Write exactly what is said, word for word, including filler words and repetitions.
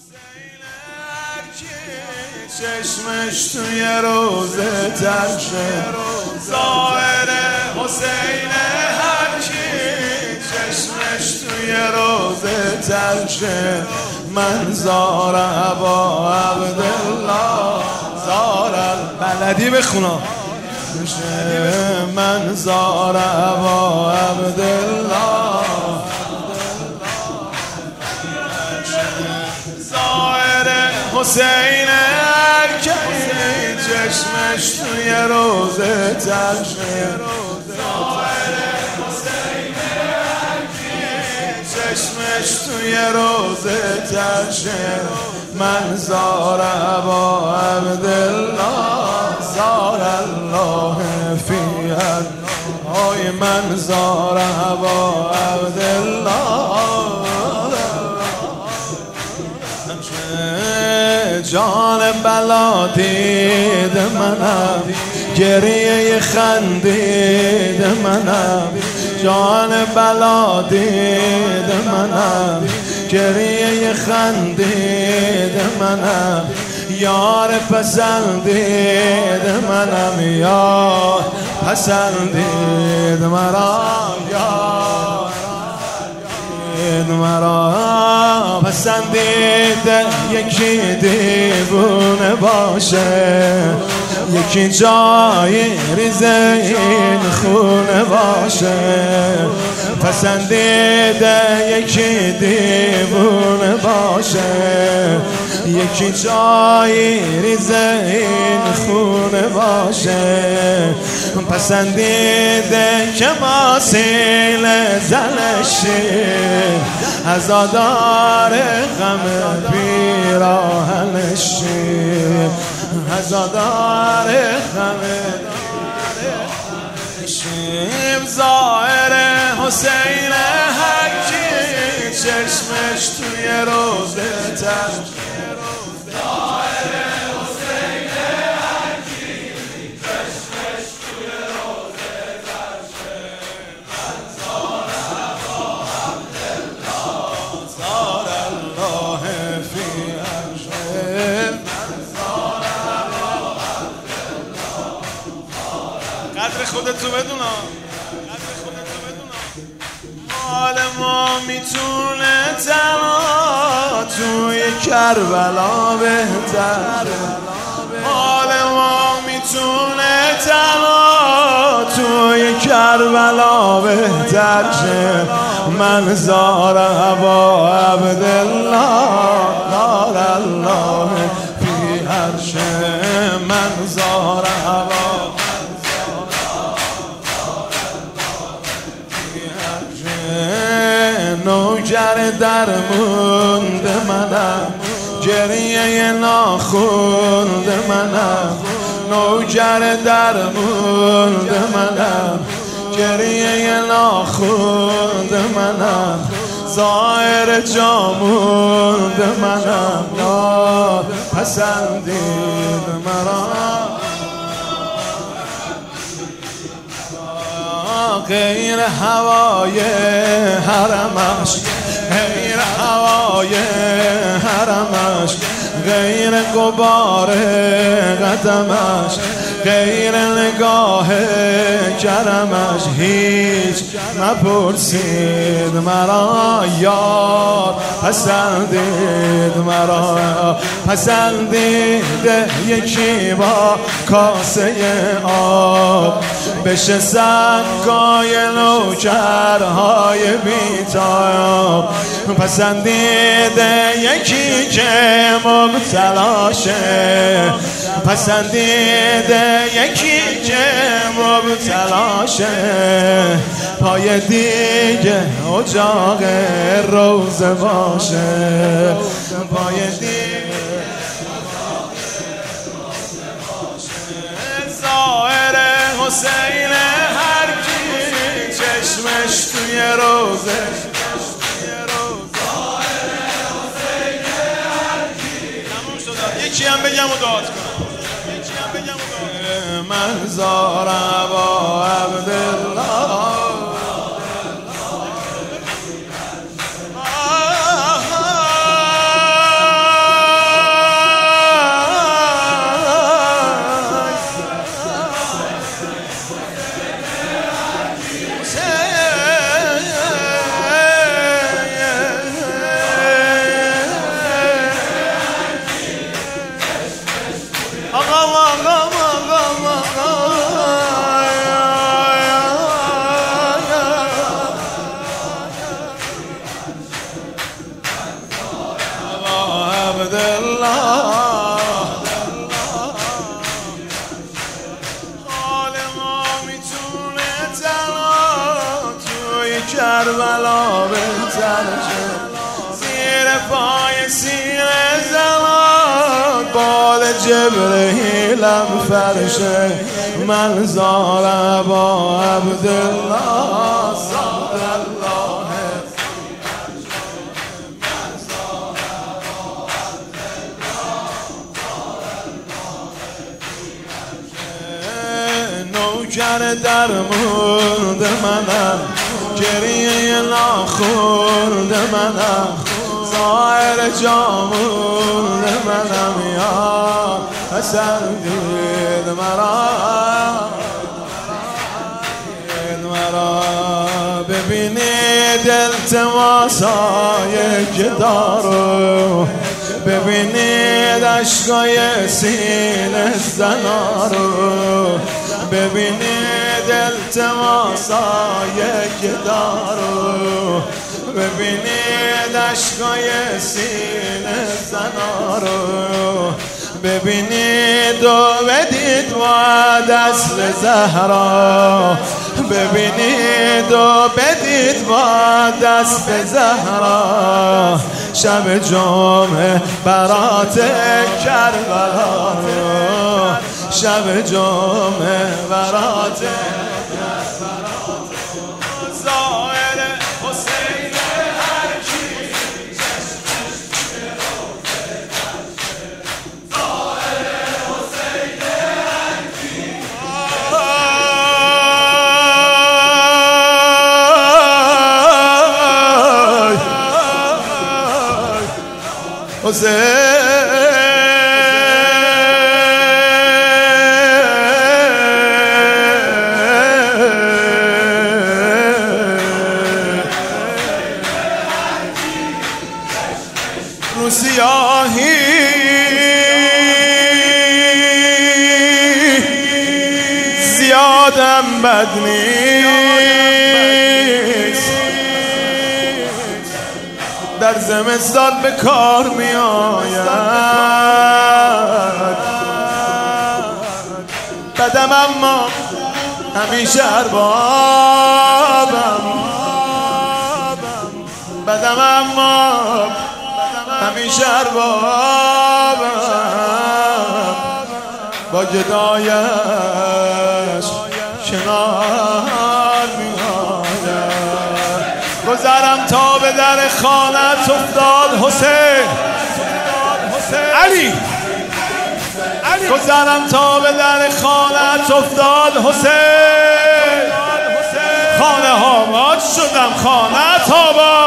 چشمش توی روزه ترشه ظاهر حسین هر کی چشمش توی روزه ترشه من زار ابا عبدالله زار بلدی بخونا من زار ابا عبدالله ظاهر حسین هر کی چشمش توی روزه ترشه ظاهر حسین هر کی چشمش توی روزه ترشه من زار ابا عبدالله زار الله فیها آی من زار ابا عبدالله جان بلا دید منم گریه خندید منم جان بلا دید منم گریه خندید منم یار پسندید منم یار پسندید مرا یار مرا پسندید یکی دیوونه باشه یکی جای ریزه این خونه باشه پسندید یکی دیوونه باشه یکی جای ریزه این خونه باشه پسندید که ماسیل زلشی عزادار غم پیراهنشی عزادار غم شیم ظاهر حسین هر کی چشمش توی روزه ترشه ظاهر حسین هر کی چشمش توی روزه ترشه من زار ابا عبدالله زار الله فی عرشه من زار ابا عبدالله قدر خودتو بدونا قدر خودتو بدونا حال ما میتونه تنها توی کربلا بهتر حال ما میتونه تنها توی کربلا بهتر شه من زار ابا عبدالله زار الله فی عرشه من زار ابا نوکر درموند منم گریه ناخوند منم نوکر درموند منم گریه ناخوند منم ظاهر جاموند منم نا پسندید مرا غیر هوای حرمش غیر هوای حرمش غیر غبار قدمش غیر نگاه کرمش هیچ نپرسید مرا یار پسندید مرا پسندید یکی با کاسه آب بشه سنگای نوکرهای بیتاب پسندید یکی که مبتلاشه پسندید یکی که مبتلاشه پای دیگه اجاق روزه باشه پای دیگه ظاهر حسین هر کی چشمش توی روزه یکی هم بگم و داد کنم یکی هم بگم و داد من زار ابا عبدالله عبدالله حال ما میتونه تنها توی کربلا بهتر شه زیر پای سینه زمان باد جبرئیلم فرشه من زار با عبدالله صاد الله نوکر در مورد منم گریه ناخورد منم ظاهر جامورد منم یا حسن دید مرا دید مرا ببینید التماسای گدارو ببینید عشقای سینه زنا رو ببینید التماسای گدارو ببینید عشقای سینه زنا رو ببینید و بدید با دست زهرا ببینید و بدید با دست زهرا شب جمعه برات کربلا رو شب جمعه برات کربلا ظاهر حسین هر کی ظاهر حسین هر کی حسین رو سیاهی زیادم بد نیست در زمستان به کار می آید بدم اما همیشه اربابم بدم اما همیشه اربابم با گدایش کنار می آید گذرم تا به در خانت افتاد حسین علی گذرم تا به در خانت افتاد حسین خانه ها آباد شدم خانه آباد